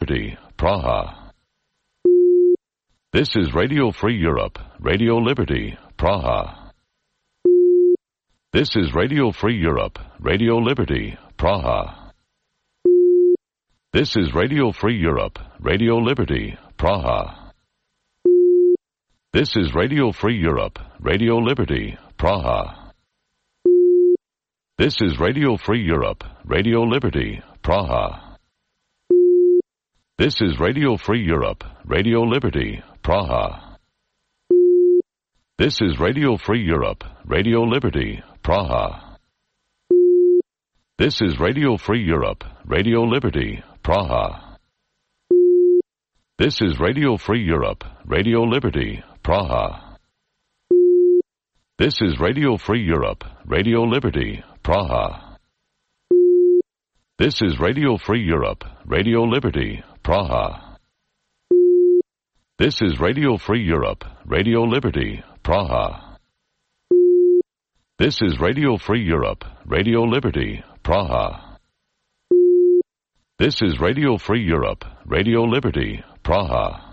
Liberty, Praha. This is Radio Free Europe, Radio Liberty, Praha. This is Radio Free Europe, Radio Liberty, Praha. This is Radio Free Europe, Radio Liberty, Praha. This is Radio Free Europe, Radio Liberty, Praha. This is Radio Free Europe, Radio Liberty, Praha. This is Radio Free Europe, Radio Liberty, Praha. This is Radio Free Europe, Radio Liberty, Praha. This is Radio Free Europe, Radio Liberty, Praha. This is Radio Free Europe, Radio Liberty, Praha. This is Radio Free Europe, Radio Liberty, Praha. This is Radio Free Europe, Radio Liberty, Praha. This is Radio Free Europe, Radio Liberty, Praha. This is Radio Free Europe, Radio Liberty, Praha. This is Radio Free Europe, Radio Liberty, Praha.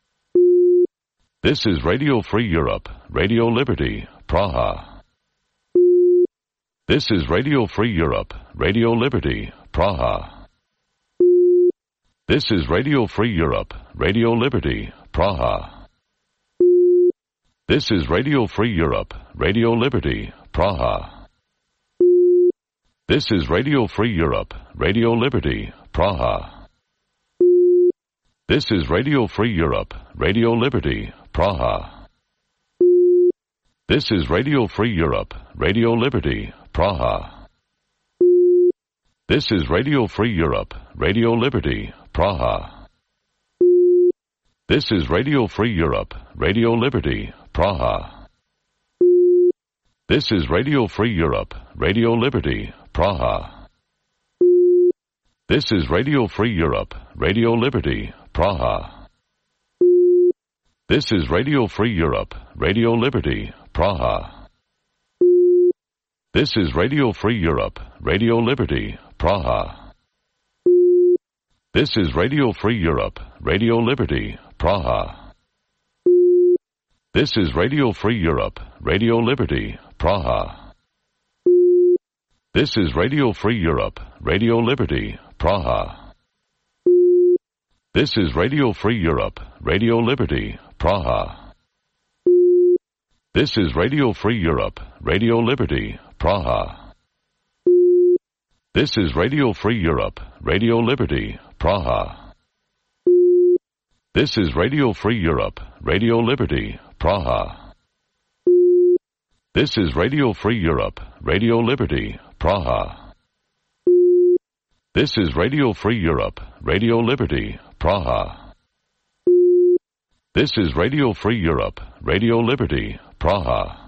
This is Radio Free Europe, Radio Liberty, Praha. This is Radio Free Europe, Radio Liberty, Praha. This is Radio Free Europe, Radio Liberty, Praha. This is Radio Free Europe, Radio Liberty, Praha. This is Radio Free Europe, Radio Liberty, Praha. This is Radio Free Europe, Radio Liberty, Praha. This is Radio Free Europe, Radio Liberty, Praha. This is Radio Free Europe, Radio Liberty, Praha. This is Radio Free Europe, Radio Liberty, Praha. This is Radio Free Europe, Radio Liberty, Praha. This is Radio Free Europe, Radio Liberty, Praha. This is Radio Free Europe, Radio Liberty, Praha. This is Radio Free Europe, Radio Liberty, Praha. This is Radio Free Europe, Radio Liberty, Praha. This is Radio Free Europe, Radio Liberty, Praha. This is Radio Free Europe, Radio Liberty, Praha. This is Radio Free Europe, Radio Liberty, Praha. This is Radio Free Europe, Radio Liberty, Praha. This is Radio Free Europe, Radio Liberty, Praha. This is Radio Free Europe, Radio Liberty, Praha. This is Radio Free Europe, Radio Liberty, Praha. This is Radio Free Europe, Radio Liberty, Praha. This is Radio Free Europe, Radio Liberty, Praha.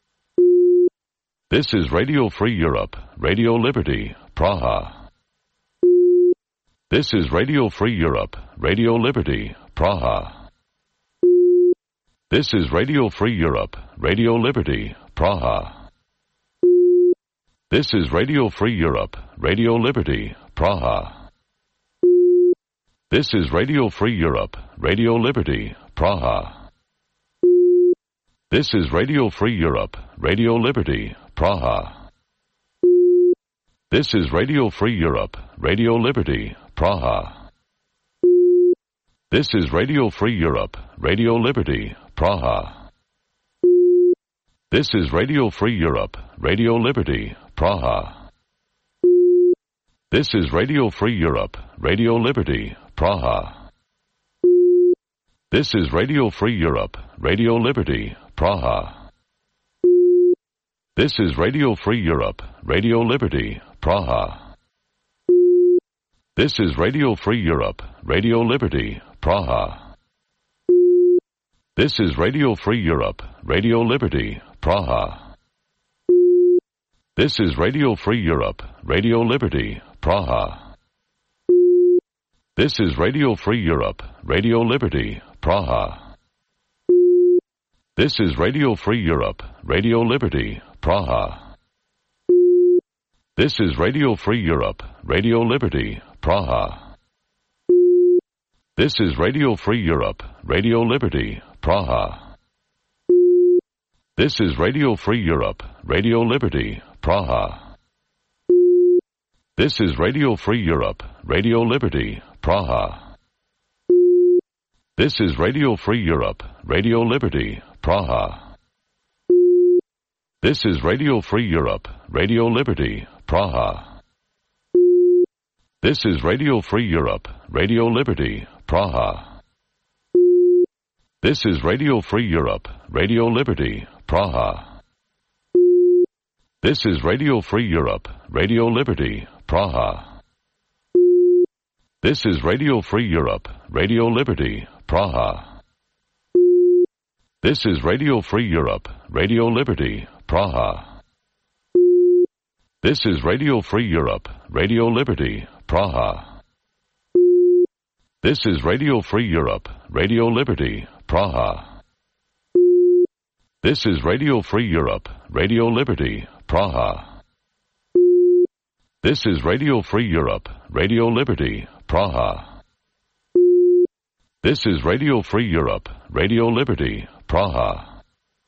This is Radio Free Europe, Radio Liberty, Praha. This is Radio Free Europe, Radio Liberty, Praha. This is Radio Free Europe, Radio Liberty, Praha. This is Radio Free Europe, Radio Liberty, Praha. This is Radio Free Europe, Radio Liberty, Praha. This is Radio Free Europe, Radio Liberty, Praha. This is Radio Free Europe, Radio Liberty, Praha. This is Radio Free Europe, Radio Liberty, Praha. This is Radio Free Europe, Radio Liberty, Praha. This is Radio Free Europe, Radio Liberty, Praha. This is Radio Free Europe, Radio Liberty, Praha. This is Radio Free Europe, Radio Liberty, Praha. This is Radio Free Europe, Radio Liberty, Praha. This is Radio Free Europe, Radio Liberty, Praha. This is Radio Free Europe, Radio Liberty, Praha. This is Radio Free Europe, Radio Liberty, Praha. This is Radio Free Europe, Radio Liberty, Praha. This is Radio Free Europe, Radio Liberty, Praha. This is Radio Free Europe, Radio Liberty, Praha. This is Radio Free Europe, Radio Liberty, Praha. This is Radio Free Europe, Radio Liberty, Praha. This is Radio Free Europe, Radio Liberty, Praha. This is Radio Free Europe, Radio Liberty, Praha. This is Radio Free Europe, Radio Liberty, Praha. This is Radio Free Europe, Radio Liberty, Praha. This is Radio Free Europe, Radio Liberty, Praha. This is Radio Free Europe, Radio Liberty, Praha. This is Radio Free Europe, Radio Liberty, Praha. This is Radio Free Europe, Radio Liberty, Praha. This is Radio Free Europe, Radio Liberty, Praha. This is Radio Free Europe, Radio Liberty, Praha. This is Radio Free Europe, Radio Liberty, Praha. This is Radio Free Europe, Radio Liberty, Praha.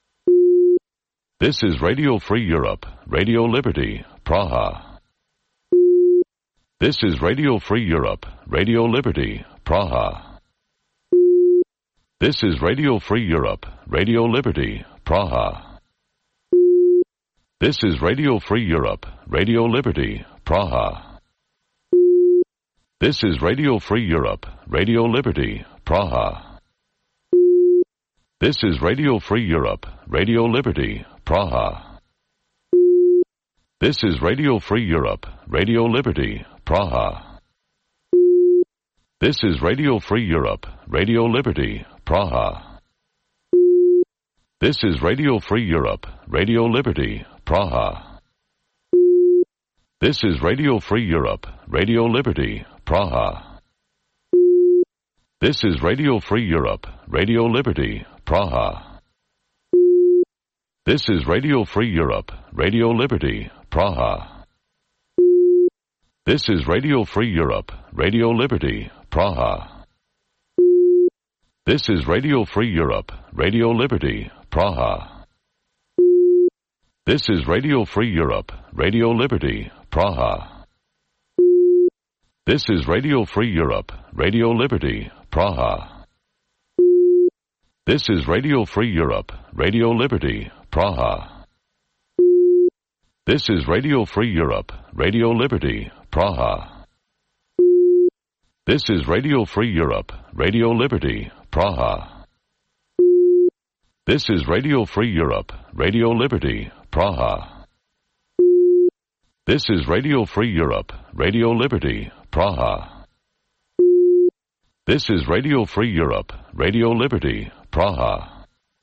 This is Radio Free Europe, Radio Liberty, Praha. This is Radio Free Europe, Radio Liberty, Praha. This is Radio Free Europe, Radio Liberty, Praha. This is Radio Free Europe, Radio Liberty, Praha. This is Radio Free Europe, Radio Liberty, Praha. This is Radio Free Europe, Radio Liberty, Praha. This is Radio Free Europe, Radio Liberty, Praha. This is Radio Free Europe, Radio Liberty, Praha. This is Radio Free Europe, Radio Liberty, Praha. This is Radio Free Europe, Radio Liberty, Praha. This is Radio Free Europe, Radio Liberty, Praha. This is Radio Free Europe, Radio Liberty, Praha. This is Radio Free Europe, Radio Liberty, Praha. This is Radio Free Europe, Radio Liberty, Praha. This is Radio Free Europe, Radio Liberty, Praha. This is Radio Free Europe, Radio Liberty, Praha. This is Radio Free Europe, Radio Liberty, Praha. This is Radio Free Europe, Radio Liberty, Praha. This is Radio Free Europe, Radio Liberty, Praha. This is Radio Free Europe, Radio Liberty, Praha. This is Radio Free Europe, Radio Liberty, Praha. This is Radio Free Europe, Radio Liberty, Praha.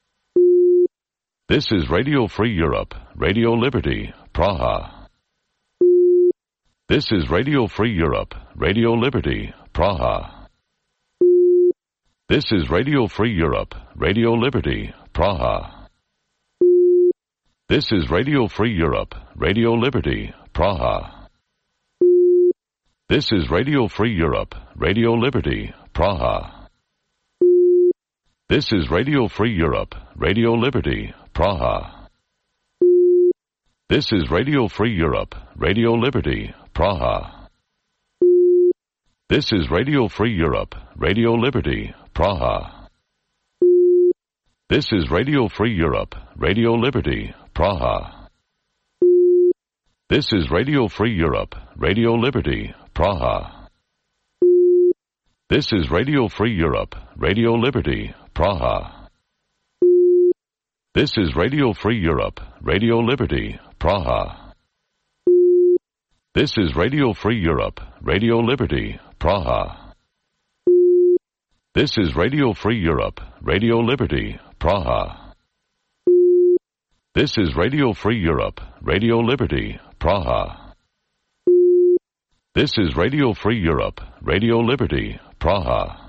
This is Radio Free Europe, Radio Liberty, Praha. This is Radio Free Europe, Radio Liberty, Praha. This is Radio Free Europe, Radio Liberty, Praha. This is Radio Free Europe, Radio Liberty, Praha. This is Radio Free Europe, Radio Liberty, Praha. This is Radio Free Europe, Radio Liberty, Praha. This is Radio Free Europe, Radio Liberty, Praha. This is Radio Free Europe, Radio Liberty, Praha. This is Radio Free Europe, Radio Liberty, Praha. This is Radio Free Europe, Radio Liberty, Praha. This is Radio Free Europe, Radio Liberty, Praha. This is Radio Free Europe, Radio Liberty, Praha. This is Radio Free Europe, Radio Liberty, Praha. This is Radio Free Europe, Radio Liberty, Praha. This is Radio Free Europe, Radio Liberty, Praha. This is Radio Free Europe, Radio Liberty, Praha.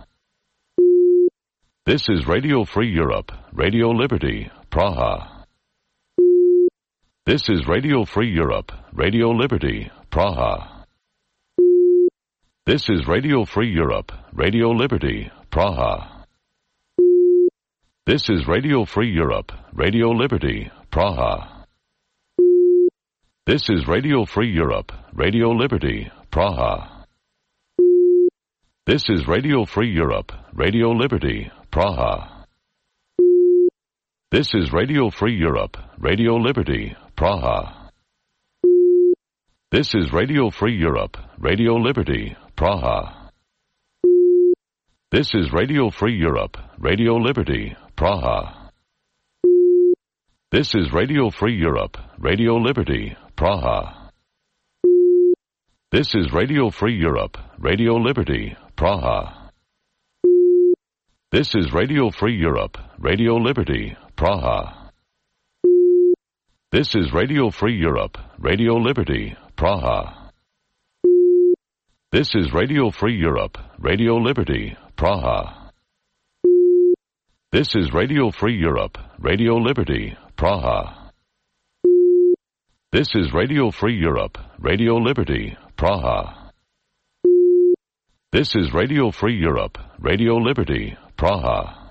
This is Radio Free Europe, Radio Liberty, Praha. This is Radio Free Europe, Radio Liberty, Praha. This is Radio Free Europe, Radio Liberty, Praha. This is Radio Free Europe, Radio Liberty, Praha. This is Radio Free Europe, Radio Liberty, Praha. This is Radio Free Europe, Radio Liberty, Praha. This is Radio Free Europe, Radio Liberty, Praha. This is Radio Free Europe, Radio Liberty, Praha. This is Radio Free Europe, Radio Liberty, Praha. This is Radio Free Europe, Radio Liberty, Praha. This is Radio Free Europe, Radio Liberty, Praha. This is Radio Free Europe, Radio Liberty, Praha. This is Radio Free Europe, Radio Liberty, Praha. This is Radio Free Europe, Radio Liberty, Praha. This is Radio Free Europe, Radio Liberty, Praha. This is Radio Free Europe, Radio Liberty, Praha. This is Radio Free Europe, Radio Liberty, Praha.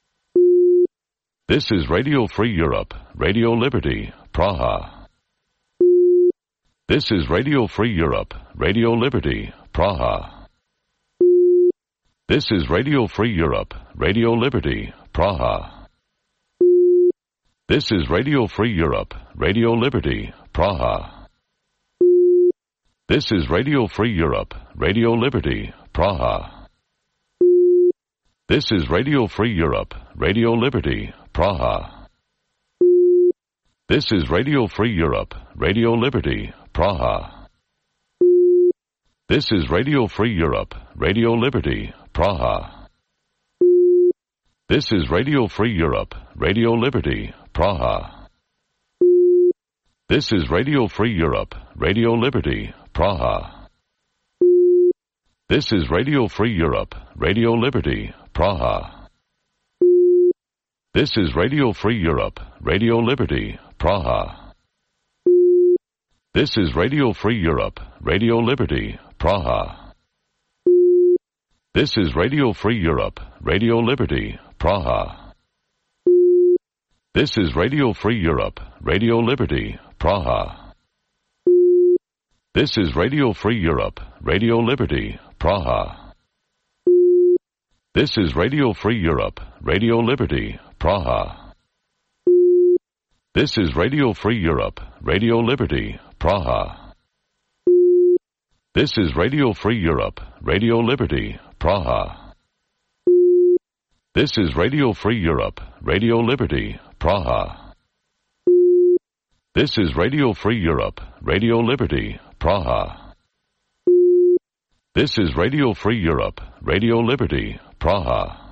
This is Radio Free Europe, Radio Liberty, Praha. This is Radio Free Europe, Radio Liberty, Praha. This is Radio Free Europe, Radio Liberty, Praha. This is Radio Free Europe, Radio Liberty, Praha. This is Radio Free Europe, Radio Liberty, Praha. This is Radio Free Europe, Radio Liberty, Praha. This is Radio Free Europe, Radio Liberty, Praha. This is Radio Free Europe, Radio Liberty, Praha. This is Radio Free Europe, Radio Liberty, Praha. This is Radio Free Europe, Radio Liberty, Praha. This is Radio Free Europe, Radio Liberty, Praha. This is Radio Free Europe, Radio Liberty, Praha. This is Radio Free Europe, Radio Liberty, Praha. This is Radio Free Europe, Radio Liberty, Praha. This is Radio Free Europe, Radio Liberty, Praha. This is Radio Free Europe, Radio Liberty, Praha. This is Radio Free Europe, Radio Liberty, Praha. This is Radio Free Europe, Radio Liberty, Praha. This is Radio Free Europe, Radio Liberty, Praha. This is Radio Free Europe, Radio Liberty, Praha. This is Radio Free Europe, Radio Liberty, Praha. This is Radio Free Europe, Radio Liberty, Praha.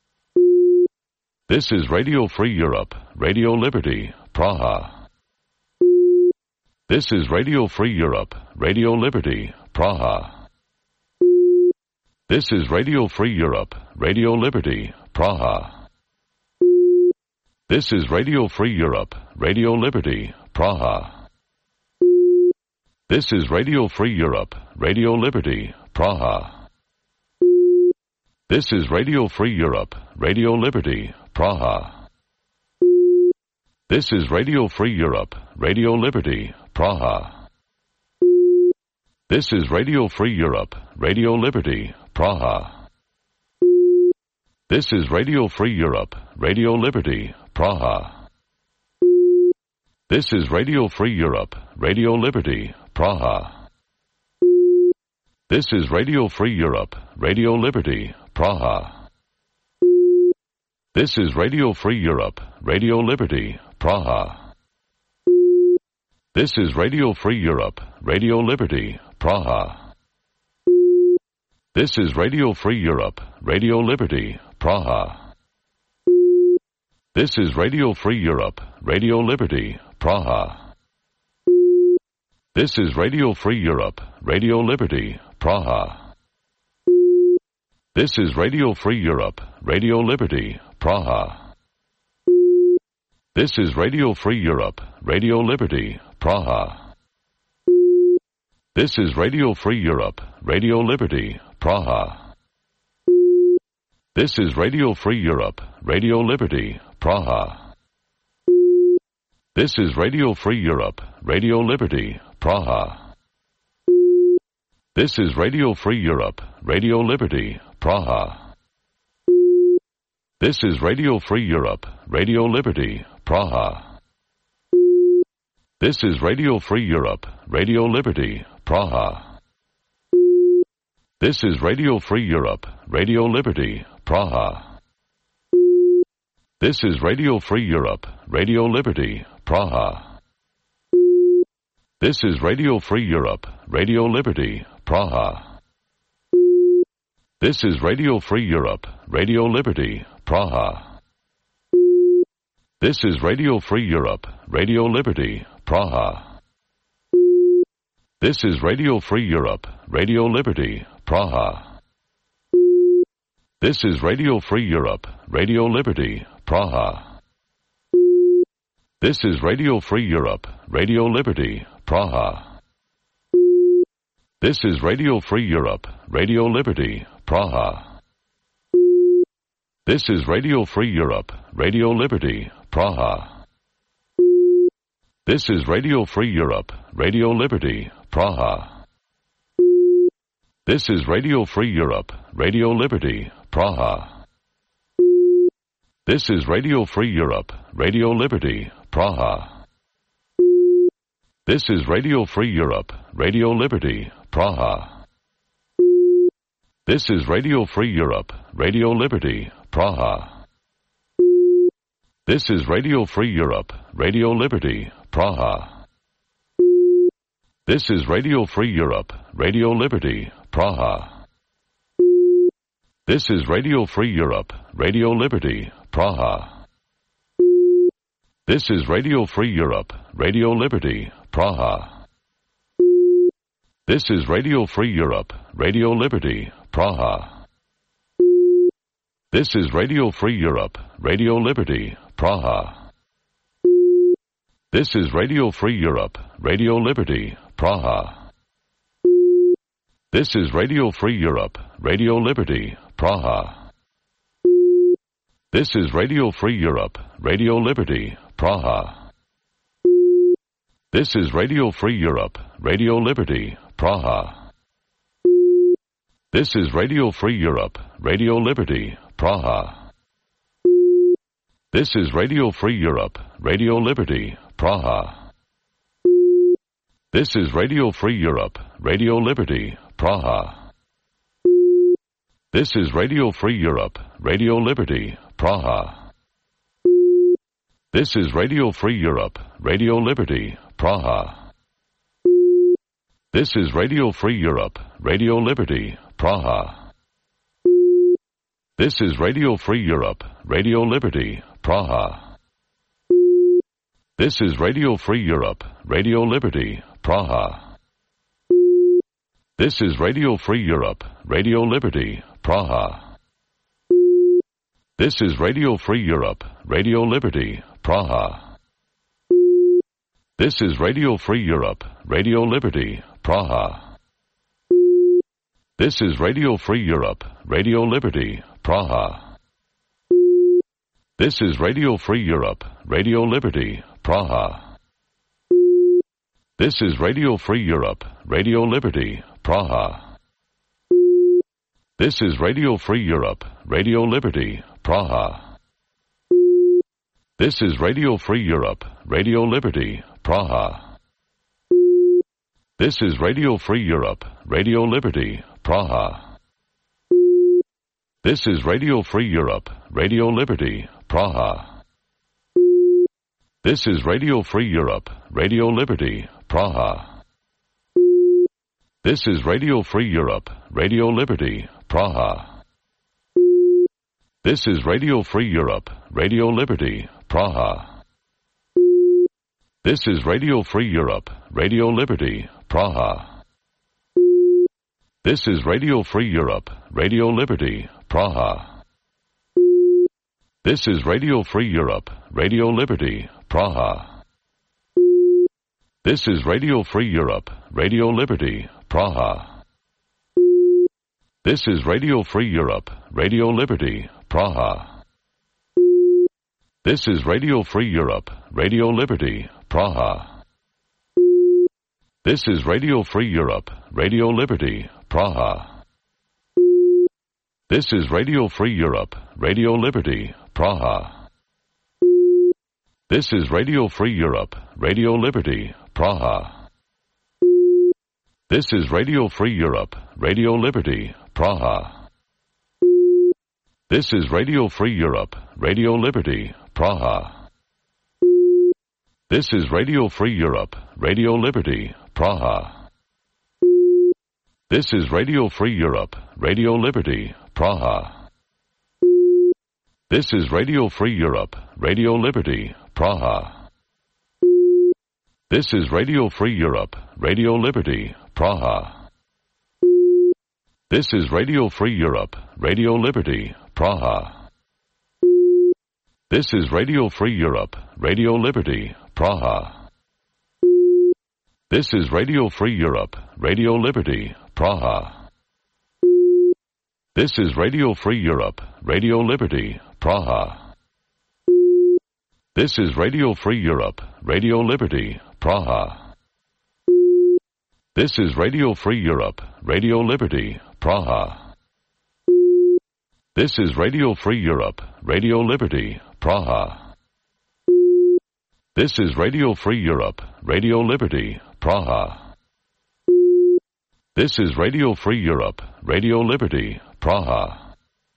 This is Radio Free Europe, Radio Liberty, Praha. This is Radio Free Europe, Radio Liberty, Praha. This is Radio Free Europe, Radio Liberty, Praha. This is Radio Free Europe, Radio Liberty, Praha. This is Radio Free Europe, Radio Liberty, Praha. This is Radio Free Europe, Radio Liberty, Praha. This is Radio Free Europe, Radio Liberty, Praha. This is Radio Free Europe, Radio Liberty, Praha. This is Radio Free Europe, Radio Liberty, Praha. This is Radio Free Europe, Radio Liberty, Praha. This is Radio Free Europe, Radio Liberty, Praha. This is Radio Free Europe, Radio Liberty, Praha. This is Radio Free Europe, Radio Liberty, Praha. This is Radio Free Europe, Radio Liberty, Praha. This is Radio Free Europe, Radio Liberty, Praha. This is Radio Free Europe, Radio Liberty, Praha. This is Radio Free Europe, Radio Liberty, Praha. This is Radio Free Europe, Radio Liberty, Praha. This is Radio Free Europe, Radio Liberty, Praha. This is Radio Free Europe, Radio Liberty, Praha. This is Radio Free Europe, Radio Liberty, Praha. This is Radio Free Europe, Radio Liberty, Praha. This is Radio Free Europe, Radio Liberty, Praha. This is Radio Free Europe, Radio Liberty, Praha. This is Radio Free Europe, Radio Liberty, Praha. This is Radio Free Europe, Radio Liberty, Praha. This is Radio Free Europe, Radio Liberty, Praha. This is Radio Free Europe, Radio Liberty, Praha. This is Radio Free Europe, Radio Liberty, Praha. This is Radio Free Europe, Radio Liberty, Praha. This is Radio Free Europe, Radio Liberty, Praha. This is Radio Free Europe, Radio Liberty, Praha. This is Radio Free Europe, Radio Liberty, Praha. This is Radio Free Europe, Radio Liberty, Praha. This is Radio Free Europe, Radio Liberty, Praha. This is Radio Free Europe, Radio Liberty, Praha. This is Radio Free Europe, Radio Liberty, Praha. This is Radio Free Europe, Radio Liberty, Praha. This is Radio Free Europe, Radio Liberty, Praha. This is Radio Free Europe, Radio Liberty, Praha. This is Radio Free Europe, Radio Liberty, Praha. This is Radio Free Europe, Radio Liberty, Praha. This is Radio Free Europe, Radio Liberty, Praha. This is Radio Free Europe, Radio Liberty, Praha. This is Radio Free Europe, Radio Liberty, Praha. This is Radio Free Europe, Radio Liberty, Praha. This is Radio Free Europe, Radio Liberty, Praha. This is Radio Free Europe, Radio Liberty, Praha. This is Radio Free Europe, Radio Liberty, Praha. This is Radio Free Europe, Radio Liberty, Praha. This is Radio Free Europe, Radio Liberty, Praha. This is Radio Free Europe, Radio Liberty, Praha. This is Radio Free Europe, Radio Liberty, Praha. This is Radio Free Europe, Radio Liberty, Praha. This is Radio Free Europe, Radio Liberty, Praha. This is Radio Free Europe, Radio Liberty, Praha. This is Radio Free Europe, Radio Liberty, Praha. This is Radio Free Europe, Radio Liberty, Praha. This is Radio Free Europe, Radio Liberty, Praha. This is Radio Free Europe, Radio Liberty, Praha. This is Radio Free Europe, Radio Liberty, Praha. This is Radio Free Europe, Radio Liberty, Praha. This is Radio Free Europe, Radio Liberty, Praha. This is Radio Free Europe, Radio Liberty, Praha. This is Radio Free Europe, Radio Liberty, Praha. This is Radio Free Europe, Radio Liberty, Praha. This is Radio Free Europe, Radio Liberty, Praha. This is Radio Free Europe, Radio Liberty, Praha. This is Radio Free Europe, Radio Liberty, Praha. This is Radio Free Europe, Radio Liberty, Praha. This is Radio Free Europe, Radio Liberty, Praha. This is Radio Free Europe, Radio Liberty, Praha. This is Radio Free Europe, Radio Liberty, Praha. This is Radio Free Europe, Radio Liberty, Praha. This is Radio Free Europe, Radio Liberty, Praha. This is Radio Free Europe, Radio Liberty, Praha. This is Radio Free Europe, Radio Liberty, Praha. This is Radio Free Europe, Radio Liberty, Praha. This is Radio Free Europe, Radio Liberty, Praha. This is Radio Free Europe, Radio Liberty, Praha. This is Radio Free Europe, Radio Liberty, Praha. This is Radio Free Europe, Radio Liberty, Praha. This is Radio Free Europe, Radio Liberty, Praha. This is Radio Free Europe, Radio Liberty, Praha. This is Radio Free Europe, Radio Liberty, Praha. This is Radio Free Europe, Radio Liberty, Praha. This is Radio Free Europe, Radio Liberty, Praha. This is Radio Free Europe, Radio Liberty, Praha. This is Radio Free Europe, Radio Liberty, Praha. This is Radio Free Europe, Radio Liberty, Praha. This is Radio Free Europe, Radio Liberty, Praha. This is Radio Free Europe, Radio Liberty, Praha. This is Radio Free Europe, Radio Liberty, Praha. This is Radio Free Europe, Radio Liberty, Praha.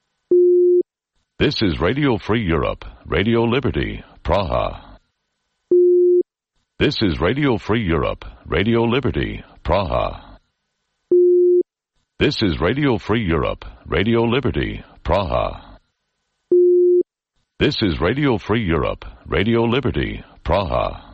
This is Radio Free Europe, Radio Liberty, Praha. This is Radio Free Europe, Radio Liberty, Praha. This is Radio Free Europe, Radio Liberty, Praha. This is Radio Free Europe, Radio Liberty, Praha.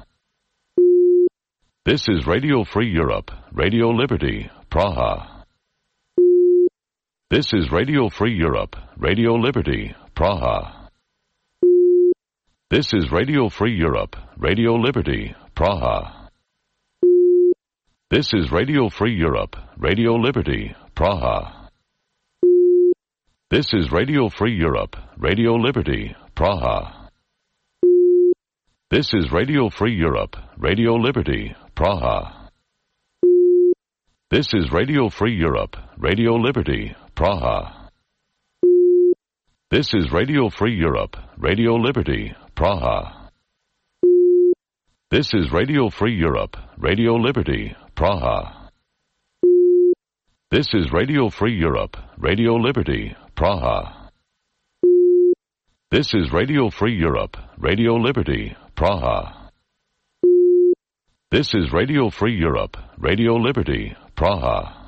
This is Radio Free Europe, Radio Liberty, Praha. This is Radio Free Europe, Radio Liberty, Praha. This is Radio Free Europe, Radio Liberty, Praha. This is Radio Free Europe, Radio Liberty, Praha. This is Radio Free Europe, Radio Liberty, Praha. This is Radio Free Europe, Radio Liberty, Praha. This is Radio Free Europe, Radio Liberty, Praha. This is Radio Free Europe, Radio Liberty, Praha. This is Radio Free Europe, Radio Liberty, Praha. This is Radio Free Europe, Radio Liberty, Praha. This is Radio Free Europe, Radio Liberty, Praha. This is Radio Free Europe, Radio Liberty, Praha.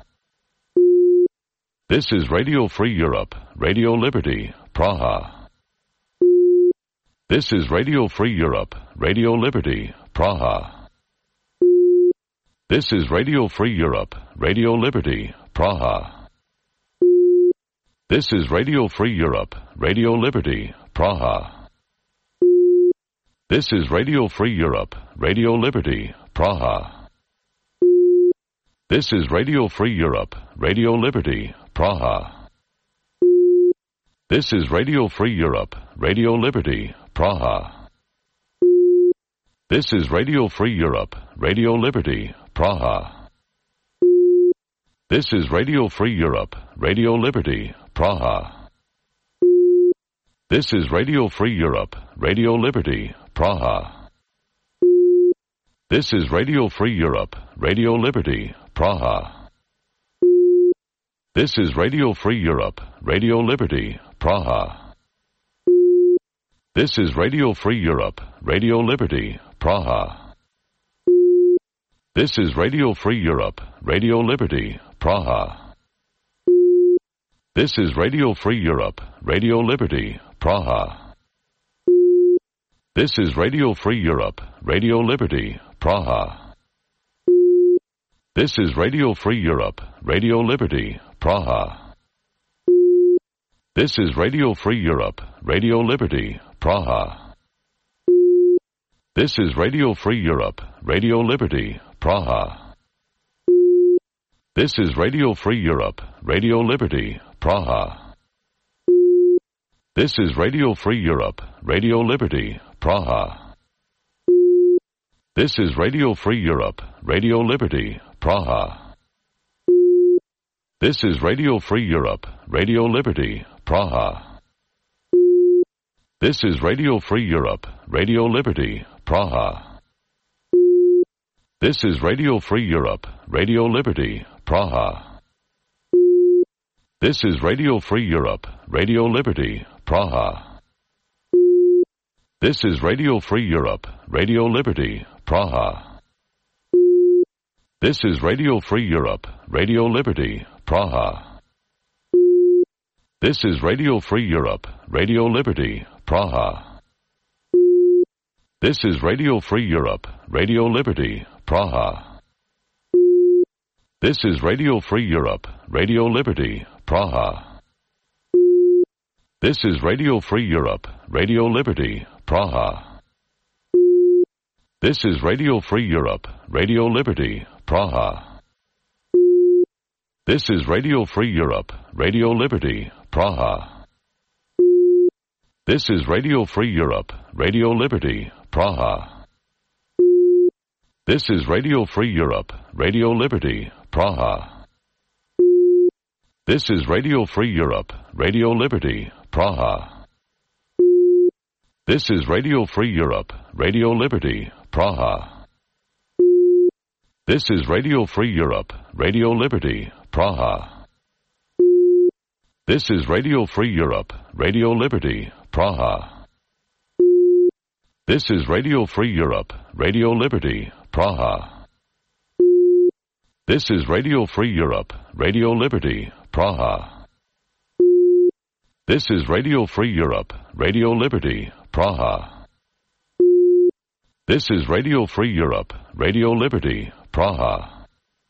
This is Radio Free Europe, Radio Liberty, Praha. This is Radio Free Europe, Radio Liberty, Praha. This is Radio Free Europe, Radio Liberty, Praha. This is Radio Free Europe, Radio Liberty, Praha. This is Radio Free Europe, Radio Liberty, Praha. This is Radio Free Europe, Radio Liberty, Praha. This is Radio Free Europe, Radio Liberty, Praha. This is Radio Free Europe, Radio Liberty, Praha. This is Radio Free Europe, Radio Liberty, Praha. This is Radio Free Europe, Radio Liberty, Praha. This is Radio Free Europe, Radio Liberty, Praha. This is Radio Free Europe, Radio Liberty, Praha. This is Radio Free Europe, Radio Liberty, Praha. This is Radio Free Europe, Radio Liberty, Praha. This is Radio Free Europe, Radio Liberty, Praha. This is Radio Free Europe, Radio Liberty, Praha. This is Radio Free Europe, Radio Liberty, Praha. This is Radio Free Europe, Radio Liberty, Praha. This is Radio Free Europe, Radio Liberty, Praha. This is Radio Free Europe, Radio Liberty, Praha. This is Radio Free Europe, Radio Liberty, Praha. This is Radio Free Europe, Radio Liberty, Praha. This is Radio Free Europe, Radio Liberty, Praha. This is Radio Free Europe, Radio Liberty, Praha. This is Radio Free Europe, Radio Liberty, Praha. This is Radio Free Europe, Radio Liberty, Praha. This is Radio Free Europe, Radio Liberty, Praha. This is Radio Free Europe, Radio Liberty, Praha. This is Radio Free Europe, Radio Liberty, Praha. This is Radio Free Europe, Radio Liberty, Praha. This is Radio Free Europe, Radio Liberty, Praha. This is Radio Free Europe, Radio Liberty, Praha. This is Radio Free Europe, Radio Liberty, Praha. This is Radio Free Europe, Radio Liberty, Praha. This is Radio Free Europe, Radio Liberty, Praha. This is Radio Free Europe, Radio Liberty, Praha. This is Radio Free Europe, Radio Liberty, Praha. This is Radio Free Europe, Radio Liberty, Praha. This is Radio Free Europe, Radio Liberty, Praha. This is Radio Free Europe, Radio Liberty, Praha. This is Radio Free Europe, Radio Liberty, Praha. This is Radio Free Europe, Radio Liberty, Praha. This is Radio Free Europe, Radio Liberty, Praha. This is Radio Free Europe, Radio Liberty, Praha.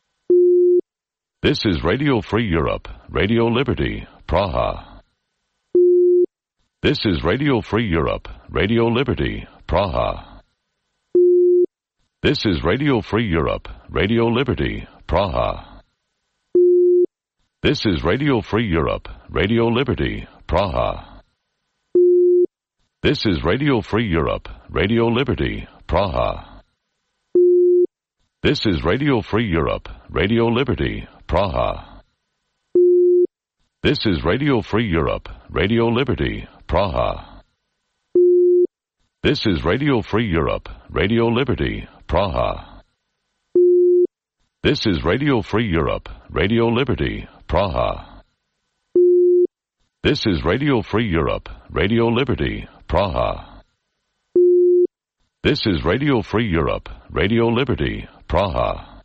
This is Radio Free Europe, Radio Liberty, Praha. This is Radio Free Europe, Radio Liberty, Praha. This is Radio Free Europe, Radio Liberty, Praha. This is Radio Free Europe, Radio Liberty, Praha. This is Radio Free Europe, Radio Liberty, Praha. This is Radio Free Europe, Radio Liberty, Praha. This is Radio Free Europe, Radio Liberty, Praha. This is Radio Free Europe, Radio Liberty, Praha. This is Radio Free Europe, Radio Liberty, Praha. This is Radio Free Europe, Radio Liberty, Praha. This is Radio Free Europe, Radio Liberty, Praha.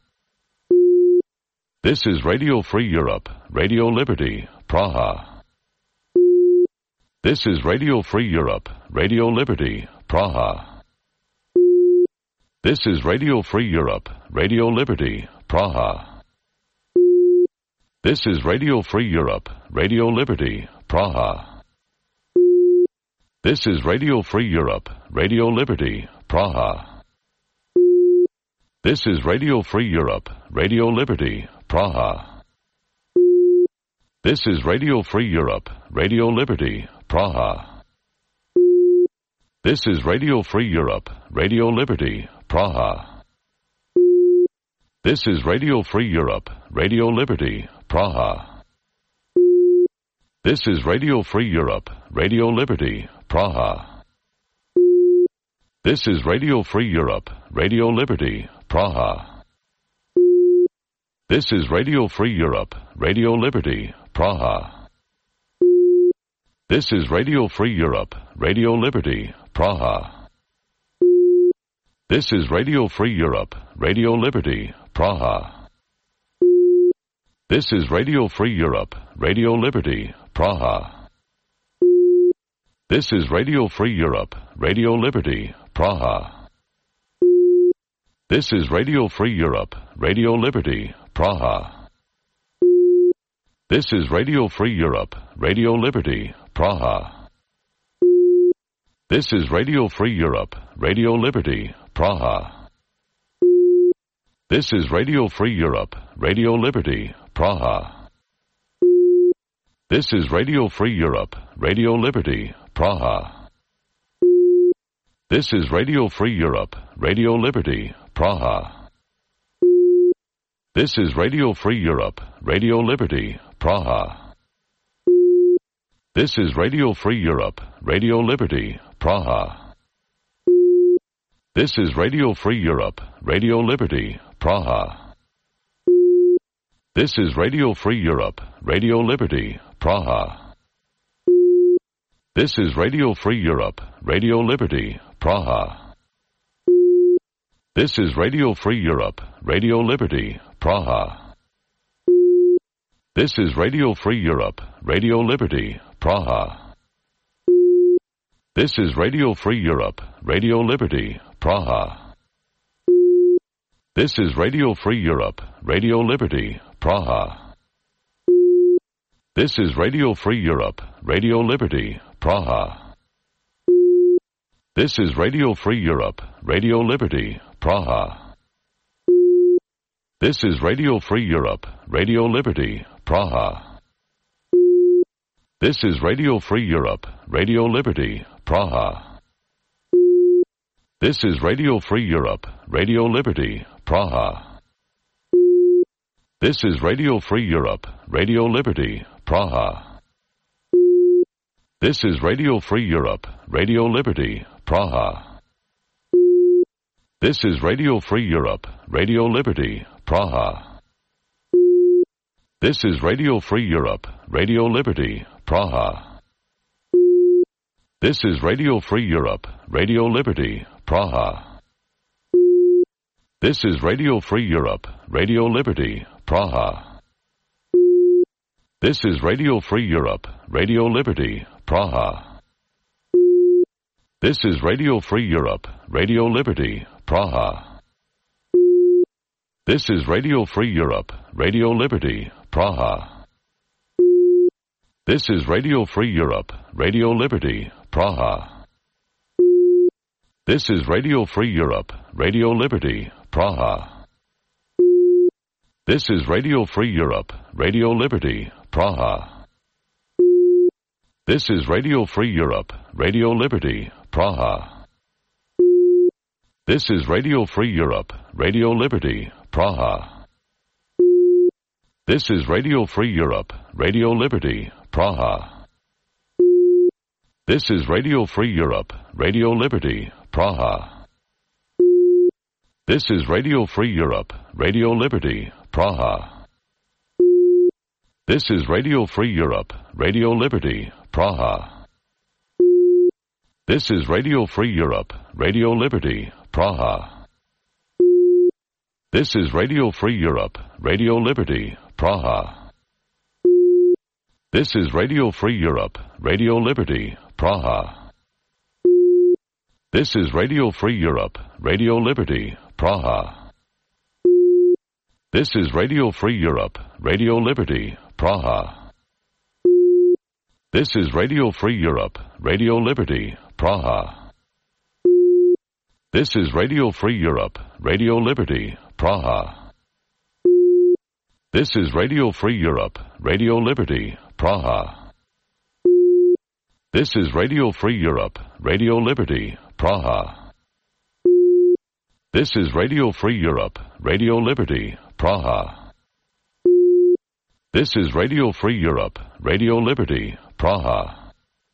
This is Radio Free Europe, Radio Liberty, Praha. This is Radio Free Europe, Radio Liberty, Praha. This is Radio Free Europe, Radio Liberty, Praha. This is Radio Free Europe, Radio Liberty, Praha. This is Radio Free Europe, Radio Liberty, Praha. This is Radio Free Europe, Radio Liberty, Praha. This is Radio Free Europe, Radio Liberty, Praha. This is Radio Free Europe, Radio Liberty, Praha. This is Radio Free Europe, Radio Liberty, Praha. This is Radio Free Europe, Radio Liberty, Praha. This is Radio Free Europe, Radio Liberty, Praha. This is Radio Free Europe, Radio Liberty, Praha. This is Radio Free Europe, Radio Liberty, Praha. This is Radio Free Europe, Radio Liberty, Praha. This is Radio Free Europe, Radio Liberty, Praha. This is Radio Free Europe, Radio Liberty, Praha. This is Radio Free Europe, Radio Liberty, Praha. This is Radio Free Europe, Radio Liberty, Praha. This is Radio Free Europe, Radio Liberty, Praha. This is Radio Free Europe, Radio Liberty, Praha. This is Radio Free Europe, Radio Liberty, Praha. This is Radio Free Europe, Radio Liberty, Praha. This is Radio Free Europe, Radio Liberty, Praha. This is Radio Free Europe, Radio Liberty, Praha. This is Radio Free Europe, Radio Liberty, Praha. This is Radio Free Europe, Radio Liberty, Praha. This is Radio Free Europe, Radio Liberty, Praha. This is Radio Free Europe, Radio Liberty, Praha. This is Radio Free Europe, Radio Liberty, Praha. This is Radio Free Europe, Radio Liberty, Praha. This is Radio Free Europe, Radio Liberty, Praha. This is Radio Free Europe, Radio Liberty, Praha. This is Radio Free Europe, Radio Liberty, Praha. This is Radio Free Europe, Radio Liberty, Praha. This is Radio Free Europe, Radio Liberty, Praha. This is Radio Free Europe, Radio Liberty, Praha. This is Radio Free Europe, Radio Liberty, Praha. This is Radio Free Europe, Radio Liberty, Praha. This is Radio Free Europe, Radio Liberty, Praha. This is Radio Free Europe, Radio Liberty, Praha. This is Radio Free Europe, Radio Liberty, Praha. This is Radio Free Europe, Radio Liberty, Praha. This is Radio Free Europe, Radio Liberty, Praha. This is Radio Free Europe, Radio Liberty, Praha. This is Radio Free Europe, Radio Liberty, Praha. This is Radio Free Europe, Radio Liberty, Praha. This is Radio Free Europe, Radio Liberty, Praha. This is Radio Free Europe, Radio Liberty, Praha. This is Radio Free Europe, Radio Liberty, Praha. This is Radio Free Europe, Radio Liberty, Praha. This is Radio Free Europe, Radio Liberty, Praha. This is Radio Free Europe, Radio Liberty, Praha. This is Radio Free Europe, Radio Liberty, Praha. This is Radio Free Europe, Radio Liberty, Praha. This is Radio Free Europe, Radio Liberty, Praha. This is Radio Free Europe, Radio Liberty, Praha. This is Radio Free Europe, Radio Liberty, Praha. This is Radio Free Europe, Radio Liberty, Praha. This is Radio Free Europe, Radio Liberty, Praha. This is Radio Free Europe, Radio Liberty, Praha. This is Radio Free Europe, Radio Liberty, Praha. This is Radio Free Europe, Radio Liberty, Praha. This is Radio Free Europe, Radio Liberty, Praha. This is Radio Free Europe, Radio Liberty, Praha. This is Radio Free Europe, Radio Liberty, Praha.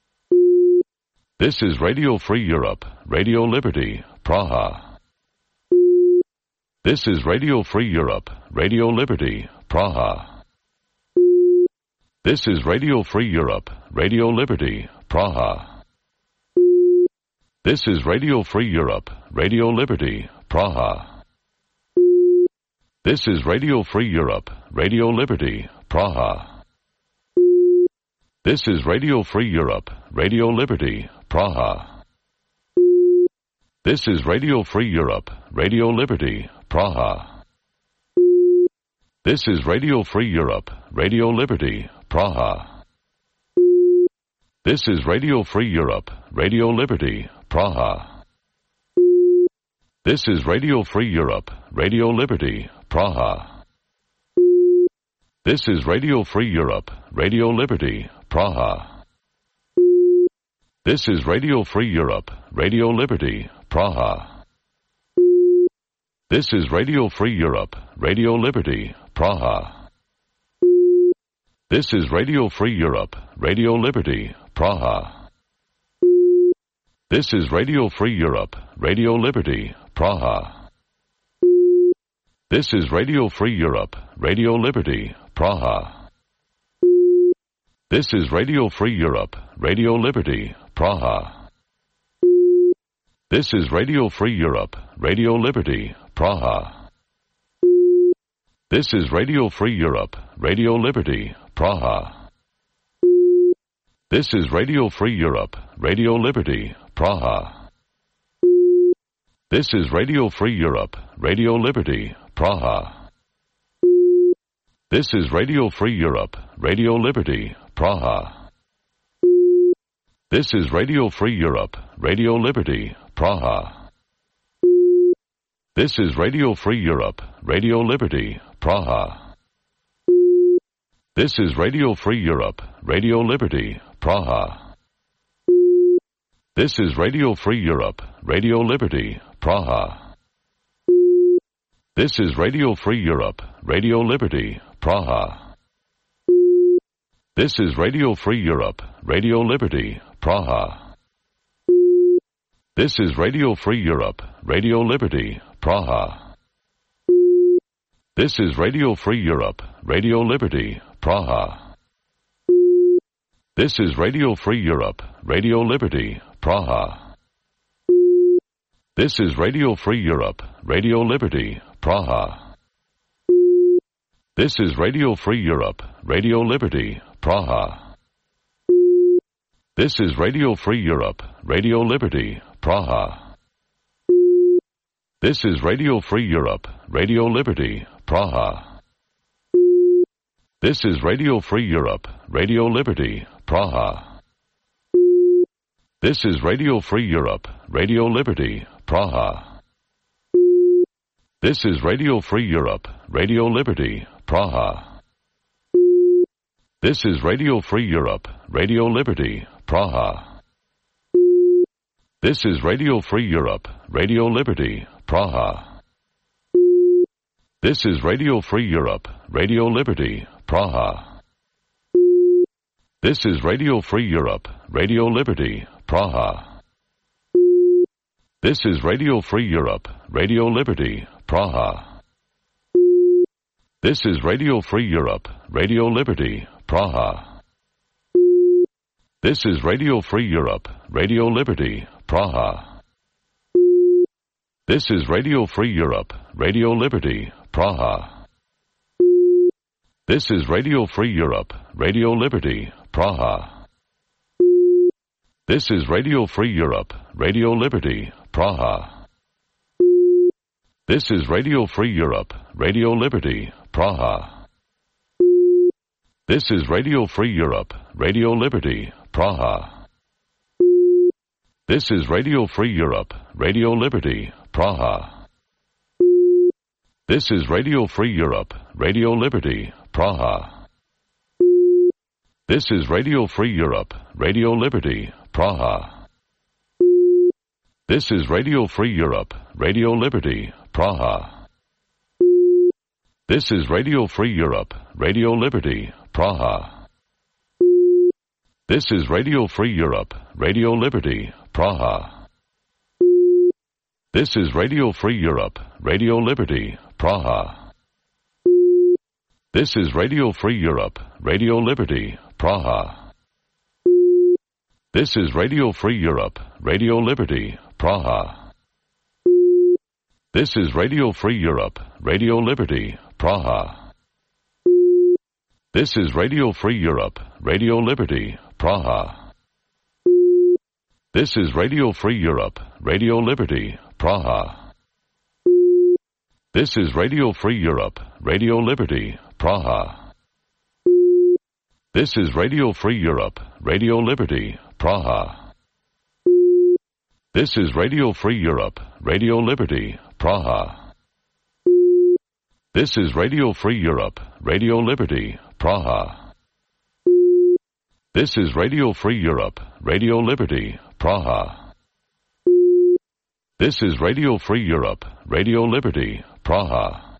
This is Radio Free Europe, Radio Liberty, Praha. This is Radio Free Europe, Radio Liberty, Praha. This is Radio Free Europe, Radio Liberty, Praha. This is Radio Free Europe, Radio Liberty, Praha. This is Radio Free Europe, Radio Liberty, Praha. This is Radio Free Europe, Radio Liberty, Praha. This is Radio Free Europe, Radio Liberty, Praha. This is Radio Free Europe, Radio Liberty, Praha. This is Radio Free Europe, Radio Liberty, Praha. This is Radio Free Europe, Radio Liberty, Praha. This is Radio Free Europe, Radio Liberty, Praha. This is Radio Free Europe, Radio Liberty, Praha. This is Radio Free Europe, Radio Liberty, Praha. This is Radio Free Europe, Radio Liberty, Praha. This is Radio Free Europe, Radio Liberty, Praha. This is Radio Free Europe, Radio Liberty, Praha. This is Radio Free Europe, Radio Liberty, Praha. This is Radio Free Europe, Radio Liberty, Praha. This is Radio Free Europe, Radio Liberty, Praha. This is Radio Free Europe, Radio Liberty, Praha. This is Radio Free Europe, Radio Liberty, Praha. This is Radio Free Europe, Radio Liberty, Praha. This is Radio Free Europe, Radio Liberty, Praha. This is Radio Free Europe, Radio Liberty, Praha. This is Radio Free Europe, Radio Liberty, Praha. This is Radio Free Europe, Radio Liberty, Praha. This is Radio Free Europe, Radio Liberty, Praha. This is Radio Free Europe, Radio Liberty, Praha. This is Radio Free Europe, Radio Liberty, Praha. This is Radio Free Europe, Radio Liberty, Praha. This is Radio Free Europe, Radio Liberty, Praha. This is Radio Free Europe, Radio Liberty, Praha. This is Radio Free Europe, Radio Liberty, Praha. This is Radio Free Europe, Radio Liberty, Praha. This is Radio Free Europe, Radio Liberty, Praha. This is Radio Free Europe, Radio Liberty, Praha. This is Radio Free Europe, Radio Liberty, Praha. This is Radio Free Europe, Radio Liberty, Praha. This is Radio Free Europe, Radio Liberty, Praha. This is Radio Free Europe, Radio Liberty, Praha. This is Radio Free Europe, Radio Liberty, Praha. This is Radio Free Europe, Radio Liberty, Praha. This is Radio Free Europe, Radio Liberty, Praha. This is Radio Free Europe, Radio Liberty, Praha. This is Radio Free Europe, Radio Liberty, Praha. This is Radio Free Europe, Radio Liberty, Praha. This is Radio Free Europe, Radio Liberty, Praha. This is Radio Free Europe, Radio Liberty, Praha. This is Radio Free Europe, Radio Liberty, Praha. This is Radio Free Europe, Radio Liberty, Praha. This is Radio Free Europe, Radio Liberty, Praha. This is Radio Free Europe, Radio Liberty, Praha. This is Radio Free Europe, Radio Liberty, Praha. This is Radio Free Europe, Radio Liberty, Praha. This is Radio Free Europe, Radio Liberty, Praha. This is Radio Free Europe, Radio Liberty, Praha. This is Radio Free Europe, Radio Liberty, Praha. This is Radio Free Europe, Radio Liberty, Praha. This is Radio Free Europe, Radio Liberty, Praha. This is Radio Free Europe, Radio Liberty, Praha. This is Radio Free Europe, Radio Liberty, Praha. This is Radio Free Europe, Radio Liberty, Praha. This is Radio Free Europe, Radio Liberty, Praha. This is Radio Free Europe, Radio Liberty, Praha. This is Radio Free Europe, Radio Liberty, Praha. This is Radio Free Europe, Radio Liberty, Praha. This is Radio Free Europe, Radio Liberty, Praha. This is Radio Free Europe, Radio Liberty, Praha.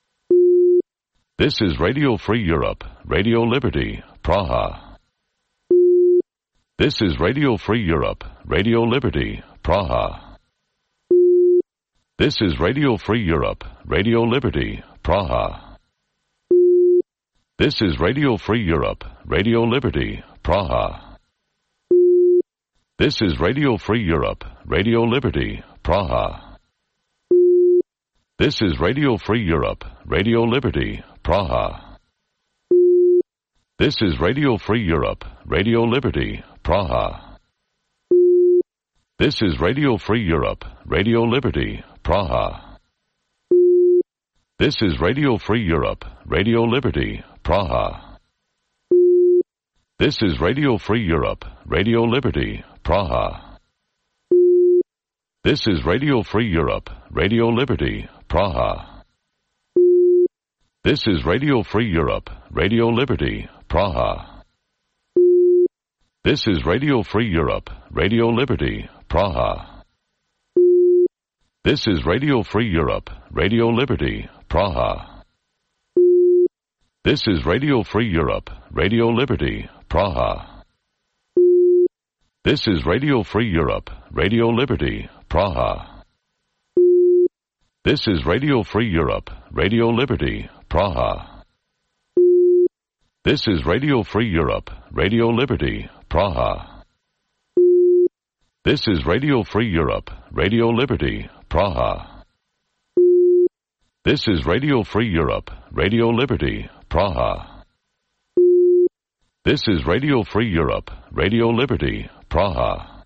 This is Radio Free Europe, Radio Liberty, Praha. This is Radio Free Europe, Radio Liberty, Praha. This is Radio Free Europe, Radio Liberty, Praha. This is Radio Free Europe, Radio Liberty, Praha. This is Radio Free Europe, Radio Liberty, Praha. This is Radio Free Europe, Radio Liberty, Praha. This is Radio Free Europe, Radio Liberty, Praha. This is Radio Free Europe, Radio Liberty, Praha. This is Radio Free Europe, Radio Liberty, Praha. This is Radio Free Europe, Radio Liberty, Praha. This is Radio Free Europe, Radio Liberty, Praha. This is Radio Free Europe, Radio Liberty, Praha. This is Radio Free Europe, Radio Liberty, Praha. This is Radio Free Europe, Radio Liberty, Praha. This is Radio Free Europe, Radio Liberty, Praha. This is Radio Free Europe, Radio Liberty, Praha. This is Radio Free Europe, Radio Liberty, Praha. This is Radio Free Europe, Radio Liberty, Praha. This is Radio Free Europe, Radio Liberty, Praha. This is Radio Free Europe, Radio Liberty, Praha. This is Radio Free Europe, Radio Liberty, Praha.